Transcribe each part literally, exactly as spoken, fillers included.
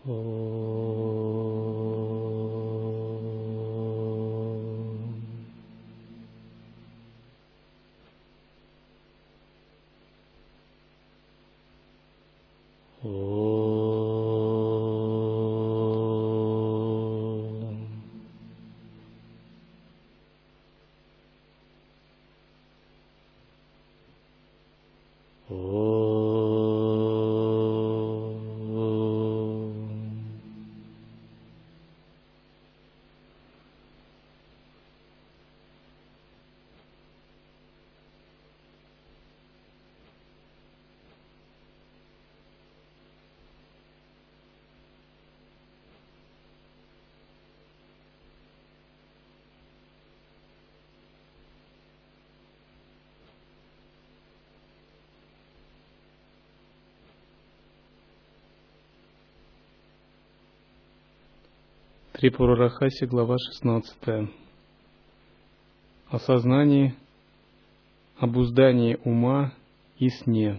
Трипура-Рахаси, глава шестнадцатая. О сознании, обуздании ума и сне.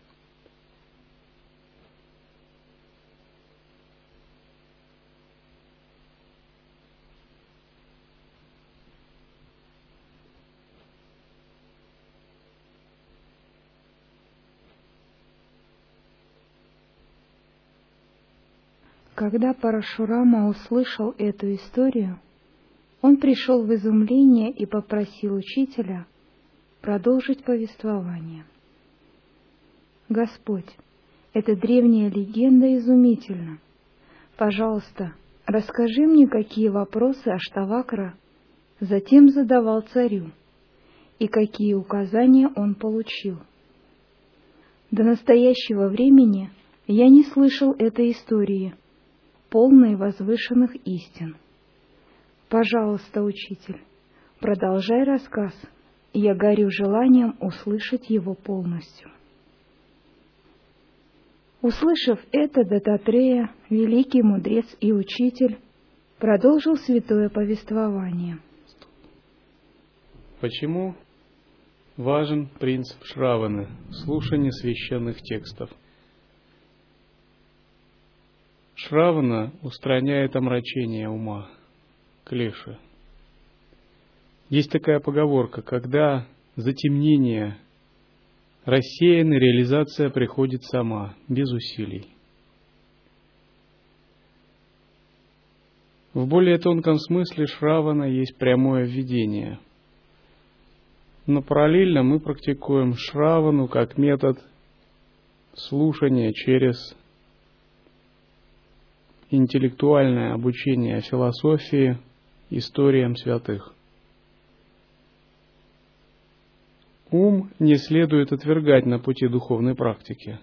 Когда Парашурама услышал эту историю, он пришел в изумление и попросил учителя продолжить повествование. «Господь, эта древняя легенда изумительна. Пожалуйста, расскажи мне, какие вопросы Аштавакра затем задавал царю, и какие указания он получил. До настоящего времени я не слышал этой истории, полной возвышенных истин. Пожалуйста, учитель, продолжай рассказ, я горю желанием услышать его полностью». Услышав это, Дататрея, великий мудрец и учитель, продолжил святое повествование. Почему важен принцип Шраваны, слушание священных текстов? Шравана устраняет омрачение ума, клеши. Есть такая поговорка: когда затемнение рассеяно, реализация приходит сама, без усилий. В более тонком смысле Шравана есть прямое введение. Но параллельно мы практикуем Шравану как метод слушания через интеллектуальное обучение философии, историям святых. Ум не следует отвергать на пути духовной практики.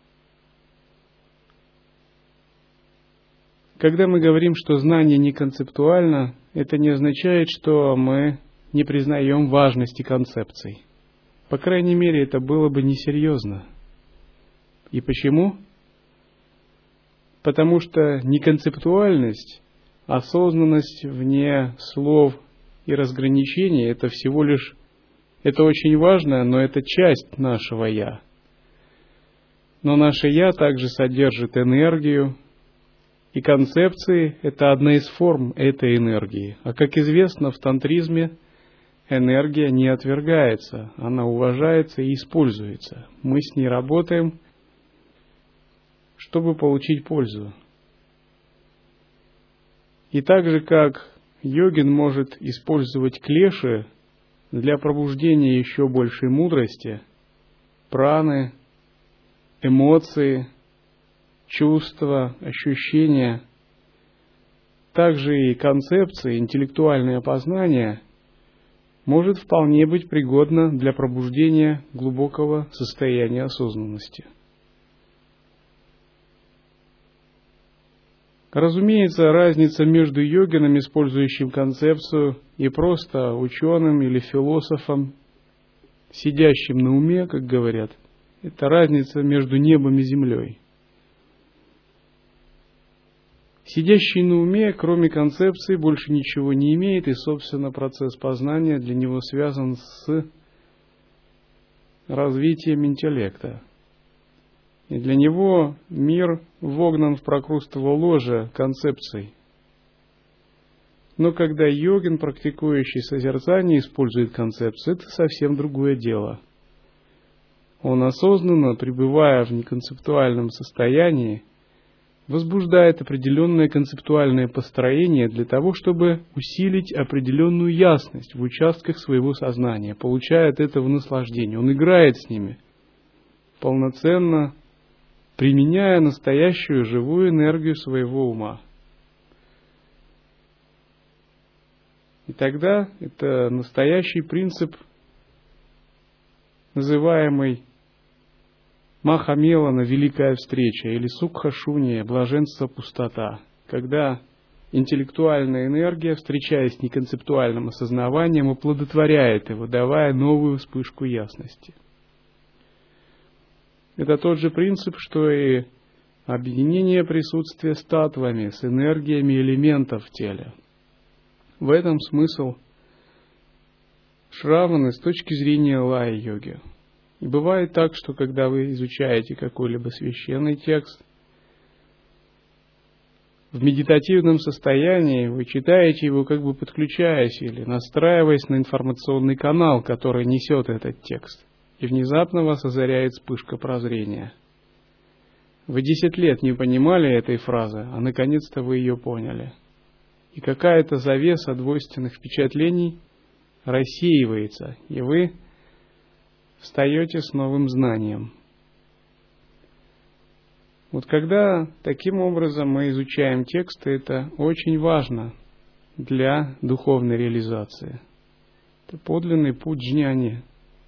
Когда мы говорим, что знание не концептуально, это не означает, что мы не признаем важности концепций. По крайней мере, это было бы несерьезно. И почему? Потому что неконцептуальность, осознанность вне слов и разграничений – это всего лишь, это очень важно, но это часть нашего «я». Но наше «я» также содержит энергию, и концепции – это одна из форм этой энергии. А как известно, в тантризме энергия не отвергается, она уважается и используется. Мы с ней работаем, чтобы получить пользу. И так же, как йогин может использовать клеши для пробуждения еще большей мудрости, праны, эмоции, чувства, ощущения, также и концепции, интеллектуальное познание может вполне быть пригодно для пробуждения глубокого состояния осознанности. Разумеется, разница между йогином, использующим концепцию, и просто ученым или философом, сидящим на уме, как говорят, это разница между небом и землей. Сидящий на уме, кроме концепции, больше ничего не имеет, и, собственно, процесс познания для него связан с развитием интеллекта. И для него мир вогнан в прокрустово ложе концепций. Но когда йогин, практикующий созерцание, использует концепцию, это совсем другое дело. Он осознанно, пребывая в неконцептуальном состоянии, возбуждает определенное концептуальное построение для того, чтобы усилить определенную ясность в участках своего сознания, получая от этого наслаждение. Он играет с ними, полноценно применяя настоящую живую энергию своего ума. И тогда это настоящий принцип, называемый Махамелана, великая встреча, или Сукха-шунья, блаженство пустота, когда интеллектуальная энергия, встречаясь с неконцептуальным осознаванием, оплодотворяет его, давая новую вспышку ясности. Это тот же принцип, что и объединение присутствия с татвами, с энергиями элементов в теле. В этом смысл шраваны с точки зрения лая-йоги. И бывает так, что когда вы изучаете какой-либо священный текст, в медитативном состоянии вы читаете его, как бы подключаясь или настраиваясь на информационный канал, который несет этот текст. И внезапно вас озаряет вспышка прозрения. Вы десять лет не понимали этой фразы, а наконец-то вы ее поняли. И какая-то завеса двойственных впечатлений рассеивается, и вы встаете с новым знанием. Вот когда таким образом мы изучаем тексты, это очень важно для духовной реализации. Это подлинный путь джняни.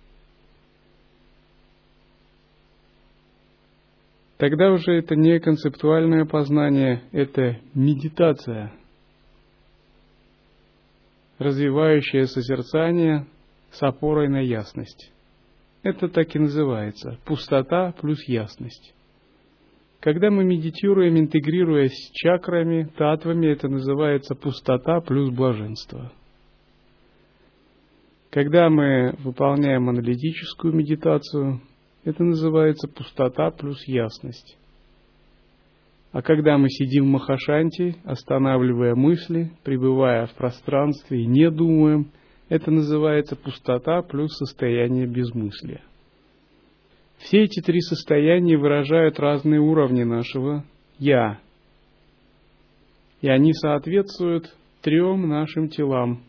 Тогда уже это не концептуальное познание, это медитация, развивающее созерцание с опорой на ясность. Это так и называется – пустота плюс ясность. Когда мы медитируем, интегрируясь с чакрами, татвами, это называется пустота плюс блаженство. Когда мы выполняем аналитическую медитацию, это называется пустота плюс ясность. А когда мы сидим в махашанти, останавливая мысли, пребывая в пространстве и не думаем, это называется пустота плюс состояние безмыслия. Все эти три состояния выражают разные уровни нашего «я». И они соответствуют трем нашим телам.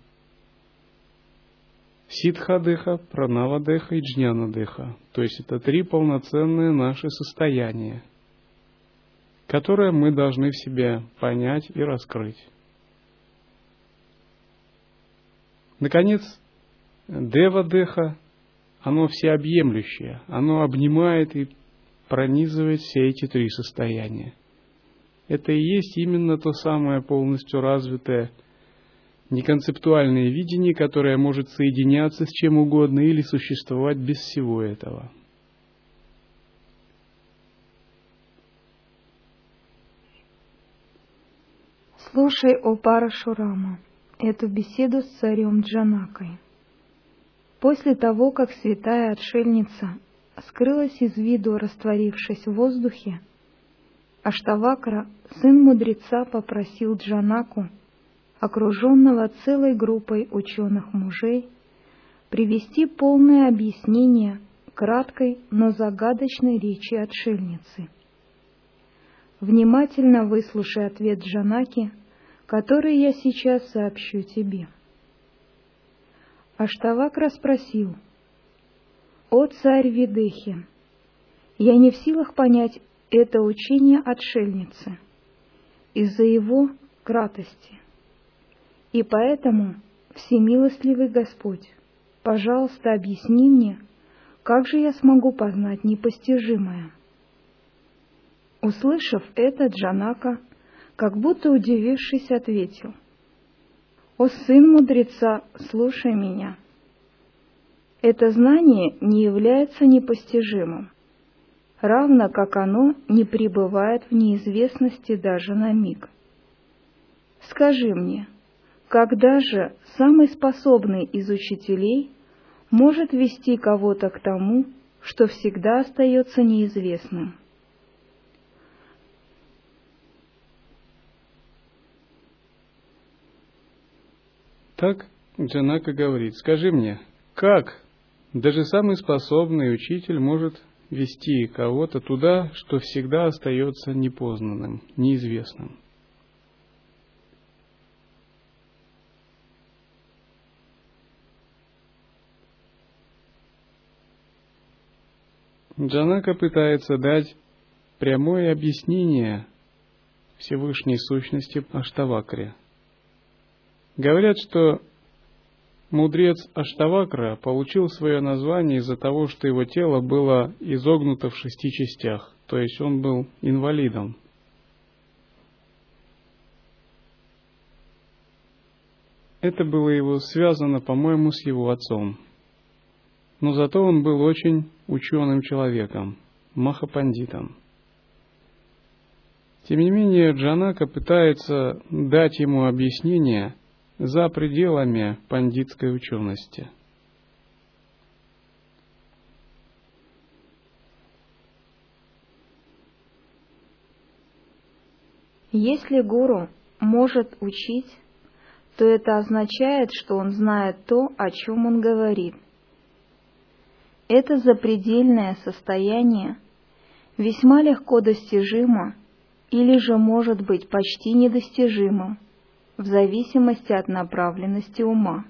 Сиддха-деха, пранава-деха и джняна-деха. То есть это три полноценные наши состояния, которые мы должны в себе понять и раскрыть. Наконец, дева-деха, оно всеобъемлющее, оно обнимает и пронизывает все эти три состояния. Это и есть именно то самое полностью развитое неконцептуальное видение, которое может соединяться с чем угодно или существовать без всего этого. Слушай, о Парашурама, эту беседу с царем Джанакой. После того, как святая отшельница скрылась из виду, растворившись в воздухе, Аштавакра, сын мудреца, попросил Джанаку, окруженного целой группой ученых-мужей, привести полное объяснение краткой, но загадочной речи отшельницы. Внимательно выслушай ответ Джанаки, который я сейчас сообщу тебе. Аштавакра спросил: «О царь Видехи, я не в силах понять это учение отшельницы из-за его кратости. И поэтому, всемилостливый Господь, пожалуйста, объясни мне, как же я смогу познать непостижимое». Услышав это, Джанака, как будто удивившись, ответил: «О сын мудреца, слушай меня. Это знание не является непостижимым, равно как оно не пребывает в неизвестности даже на миг. Скажи мне, когда же самый способный из учителей может вести кого-то к тому, что всегда остается неизвестным?» Так Джанака говорит: скажи мне, как даже самый способный учитель может вести кого-то туда, что всегда остается непознанным, неизвестным? Джанака пытается дать прямое объяснение Всевышней сущности Аштавакре. Говорят, что мудрец Аштавакра получил свое название из-за того, что его тело было изогнуто в шести частях, то есть он был инвалидом. Это было его связано, по-моему, с его отцом. Но зато он был очень ученым человеком, махапандитом. Тем не менее, Джанака пытается дать ему объяснение за пределами пандитской учености. Если гуру может учить, то это означает, что он знает то, о чем он говорит. Это запредельное состояние весьма легко достижимо или же может быть почти недостижимым, в зависимости от направленности ума.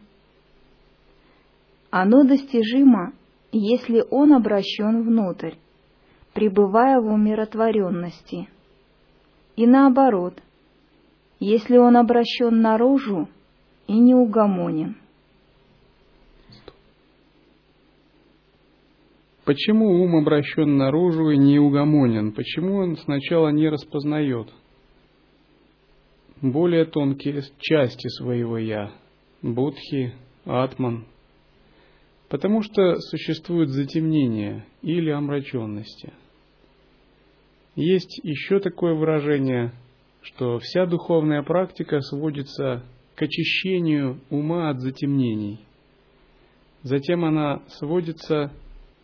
Оно достижимо, если он обращен внутрь, пребывая в умиротворенности, и наоборот, если он обращен наружу и неугомонен. Почему ум обращен наружу и неугомонен? Почему он сначала не распознает более тонкие части своего «я», будхи, атман? Потому что существует затемнение или омраченности. Есть еще такое выражение, что вся духовная практика сводится к очищению ума от затемнений. Затем она сводится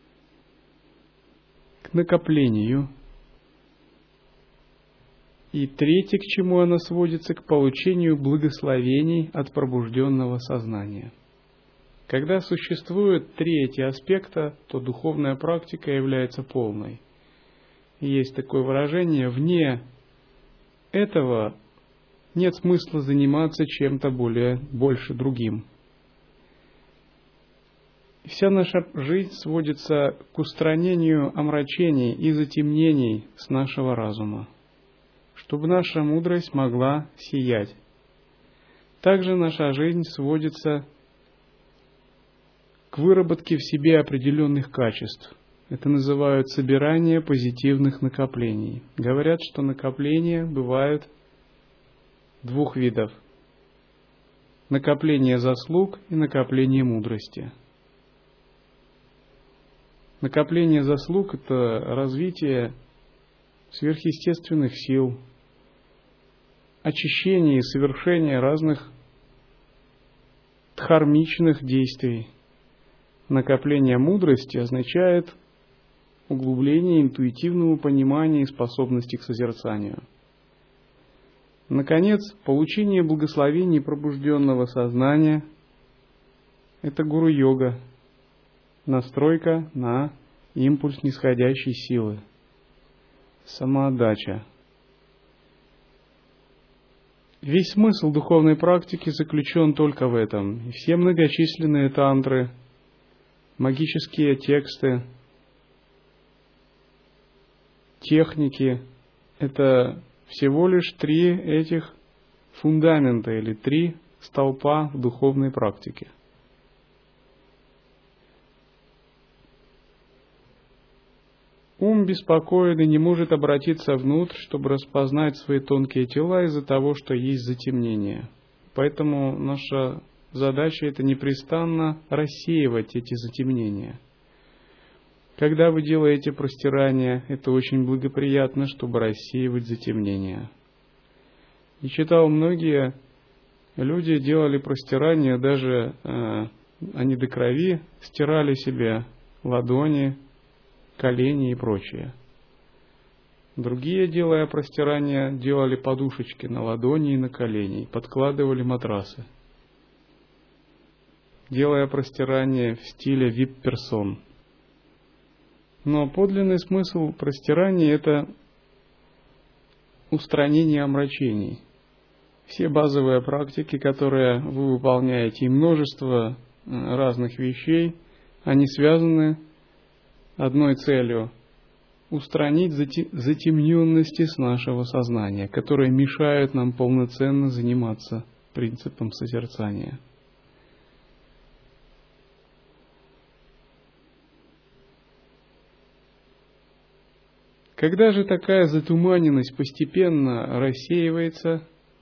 к накоплению. И третье, к чему она сводится, к получению благословений от пробужденного сознания. Когда существуют три эти аспекта, то духовная практика является полной. И есть такое выражение: вне этого нет смысла заниматься чем-то более, больше другим. Вся наша жизнь сводится к устранению омрачений и затемнений с нашего разума, чтобы наша мудрость могла сиять. Также наша жизнь сводится к выработке в себе определенных качеств. Это называют собирание позитивных накоплений. Говорят, что накопления бывают двух видов: накопление заслуг и накопление мудрости. Накопление заслуг – это развитие сверхъестественных сил, очищение и совершение разных дхармичных действий. Накопление мудрости означает углубление интуитивного понимания и способности к созерцанию. Наконец, получение благословений пробужденного сознания – это гуру-йога, настройка на импульс нисходящей силы, самоотдача. Весь смысл духовной практики заключен только в этом. И все многочисленные тантры, магические тексты, техники – это всего лишь три этих фундамента или три столпа в духовной практике. Ум беспокоен и не может обратиться внутрь, чтобы распознать свои тонкие тела из-за того, что есть затемнение. Поэтому наша задача – это непрестанно рассеивать эти затемнения. Когда вы делаете простирание, это очень благоприятно, чтобы рассеивать затемнения. И читал, многие люди делали простирание, даже э, они до крови стирали себе ладони, колени и прочее. Другие, делая простирание, делали подушечки на ладони и на колени, подкладывали матрасы. делая простирание в стиле вип-персон. Но подлинный смысл простирания – это устранение омрачений. Все базовые практики, которые вы выполняете, и множество разных вещей, они связаны одной целью – устранить затемненности с нашего сознания, которые мешают нам полноценно заниматься принципом созерцания. Когда же такая затуманенность постепенно рассеивается,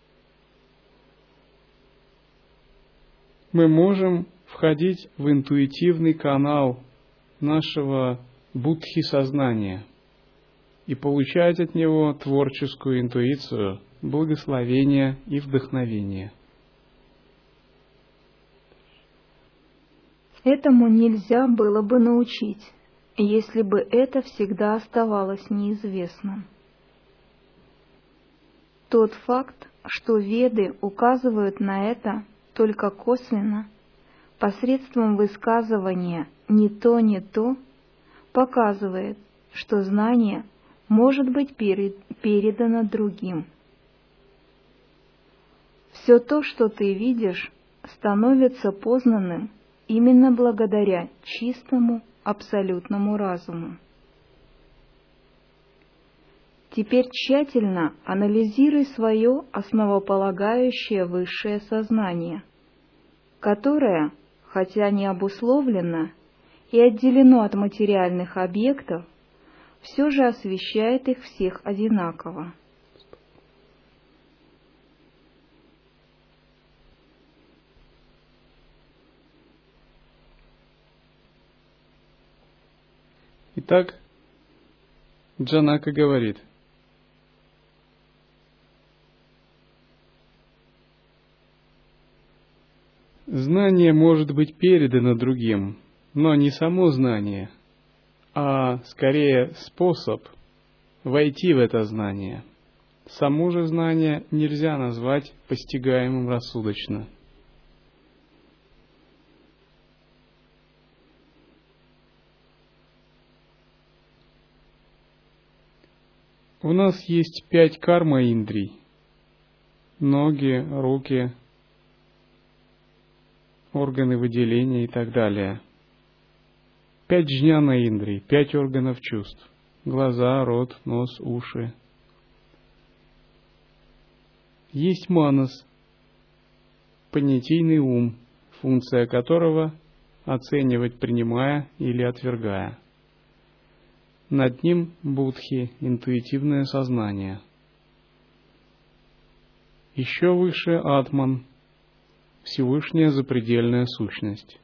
мы можем входить в интуитивный канал нашего будхи сознания и получать от него творческую интуицию, благословение и вдохновение. Этому нельзя было бы научить, если бы это всегда оставалось неизвестным. Тот факт, что Веды указывают на это только косвенно, посредством высказывания «не то, не то», показывает, что знание может быть передано другим. Все то, что ты видишь, становится познанным именно благодаря чистому абсолютному разуму. Теперь тщательно анализируй свое основополагающее высшее сознание, которое, хотя не обусловлено и отделено от материальных объектов, все же освещает их всех одинаково. Итак, Джанака говорит: знание может быть передано другим, но не само знание, а скорее способ войти в это знание. Само же знание нельзя назвать постигаемым рассудочно. У нас есть пять карма-индрий: ноги, руки, органы выделения и так далее. Пять джняна-индрий, пять органов чувств: глаза, рот, нос, уши. Есть манас, понятийный ум, функция которого оценивать, принимая или отвергая. Над ним будхи, интуитивное сознание. Еще выше атман, Всевышняя запредельная сущность.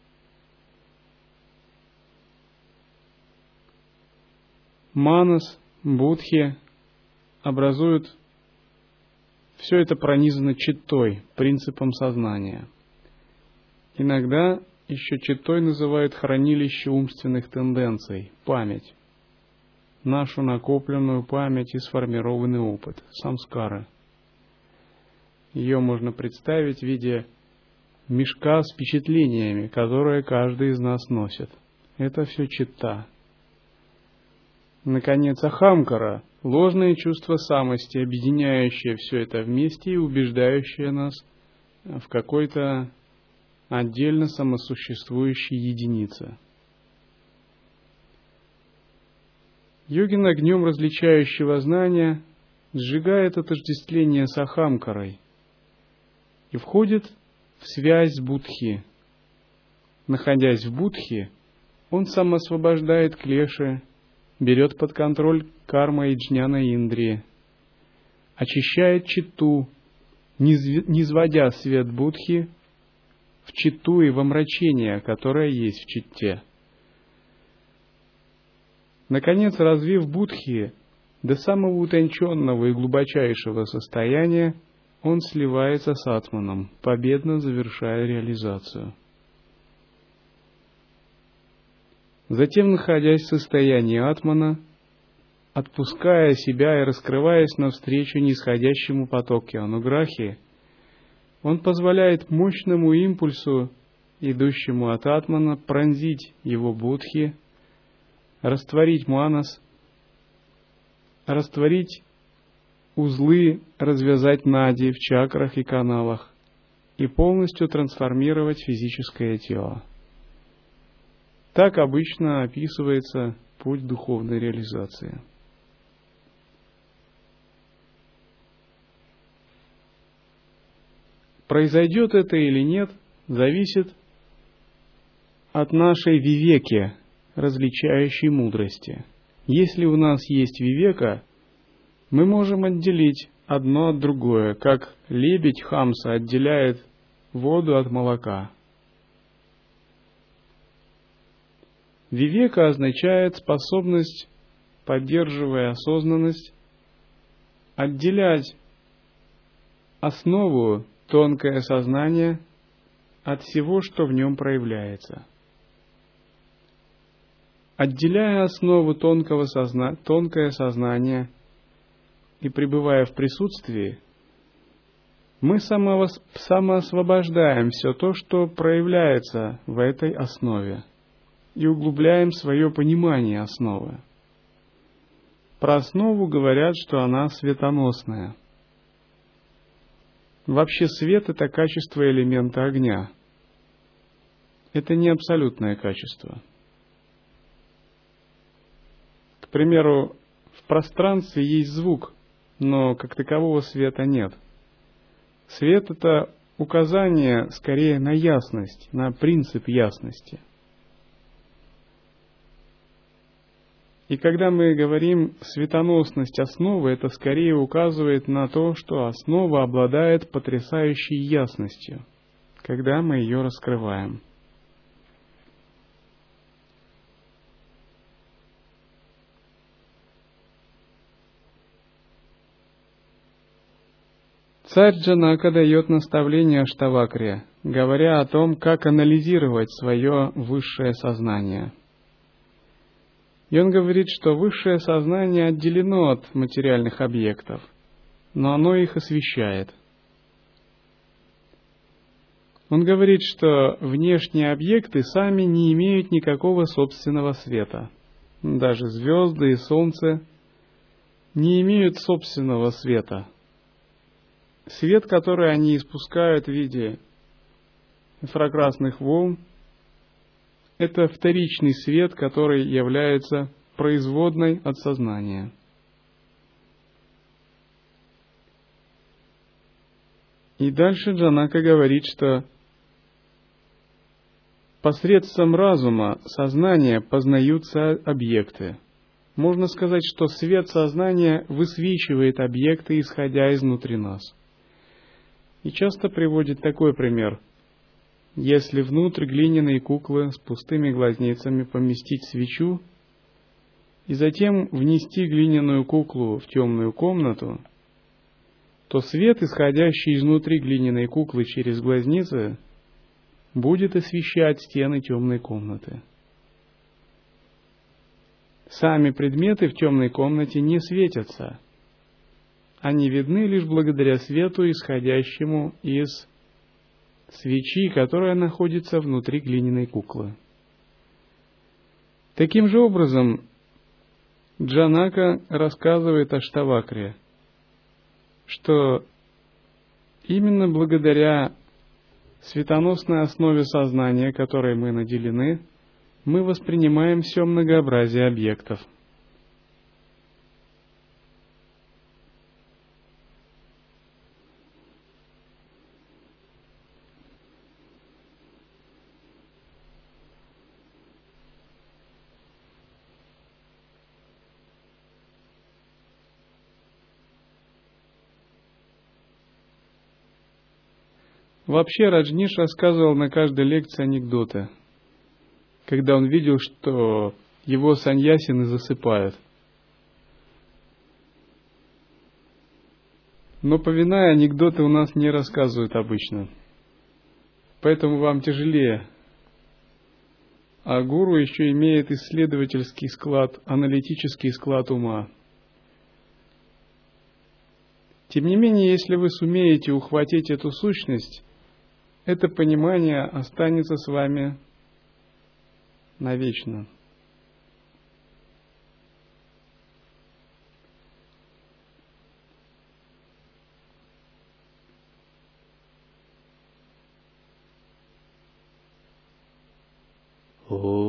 Манас, будхи образуют, все это пронизано читтой, принципом сознания. Иногда еще читтой называют хранилище умственных тенденций, память. Нашу накопленную память и сформированный опыт, самскара. Ее можно представить в виде мешка с впечатлениями, которые каждый из нас носит. Это все читта. Наконец, ахамкара – ложное чувство самости, объединяющее все это вместе и убеждающее нас в какой-то отдельно самосуществующей единице. Йогин огнем различающего знания сжигает отождествление с ахамкарой и входит в связь с будхи. Находясь в будхи, он сам освобождает клеши, берет под контроль карма и джняна индрии, очищает читту, низводя свет будхи в читту и в омрачение, которое есть в читте. Наконец, развив будхи до самого утонченного и глубочайшего состояния, он сливается с атманом, победно завершая реализацию. Затем, находясь в состоянии атмана, отпуская себя и раскрываясь навстречу нисходящему потоку ануграхи, он позволяет мощному импульсу идущему от атмана, пронзить его будхи, растворить манас, растворить узлы, развязать нади в чакрах и каналах и полностью трансформировать физическое тело. Так обычно описывается путь духовной реализации. Произойдет это или нет, зависит от нашей вивеки, различающей мудрости. Если у нас есть вивека, мы можем отделить одно от другое, как лебедь Хамса отделяет воду от молока. Вивека означает способность, поддерживая осознанность, отделять основу, тонкое сознание, от всего, что в нем проявляется. Отделяя основу тонкого созна... тонкое сознание и пребывая в присутствии, мы самовос... самоосвобождаем все то, что проявляется в этой основе, и углубляем свое понимание основы. Про основу говорят, что она светоносная. Вообще свет — это качество элемента огня. Это не абсолютное качество. К примеру, в пространстве есть звук, но как такового света нет. Свет — это указание скорее на ясность, на принцип ясности. И когда мы говорим «светоносность основы», это скорее указывает на то, что основа обладает потрясающей ясностью, когда мы ее раскрываем. Царь Джанака дает наставление Аштавакре, говоря о том, как анализировать свое высшее сознание. И он говорит, что высшее сознание отделено от материальных объектов, но оно их освещает. Он говорит, что внешние объекты сами не имеют никакого собственного света. Даже звезды и солнце не имеют собственного света. Свет, который они испускают в виде инфракрасных волн, это вторичный свет, который является производной от сознания. И дальше Джанака говорит, что посредством разума, сознания познаются объекты. Можно сказать, что свет сознания высвечивает объекты, исходя изнутри нас. И часто приводит такой пример. Если внутрь глиняной куклы с пустыми глазницами поместить свечу и затем внести глиняную куклу в темную комнату, то свет, исходящий изнутри глиняной куклы через глазницы, будет освещать стены темной комнаты. Сами предметы в темной комнате не светятся. Они видны лишь благодаря свету, исходящему из свечи, которая находится внутри глиняной куклы. Таким же образом, Джанака рассказывает Аштавакре, что именно благодаря светоносной основе сознания, которой мы наделены, мы воспринимаем все многообразие объектов. Вообще Раджниш рассказывал на каждой лекции анекдоты, когда он видел, что его саньясины засыпают. Но повиная, анекдоты у нас не рассказывают обычно. Поэтому вам тяжелее. А гуру еще имеет исследовательский склад, аналитический склад ума. Тем не менее, если вы сумеете ухватить эту сущность, это понимание останется с вами навечно. О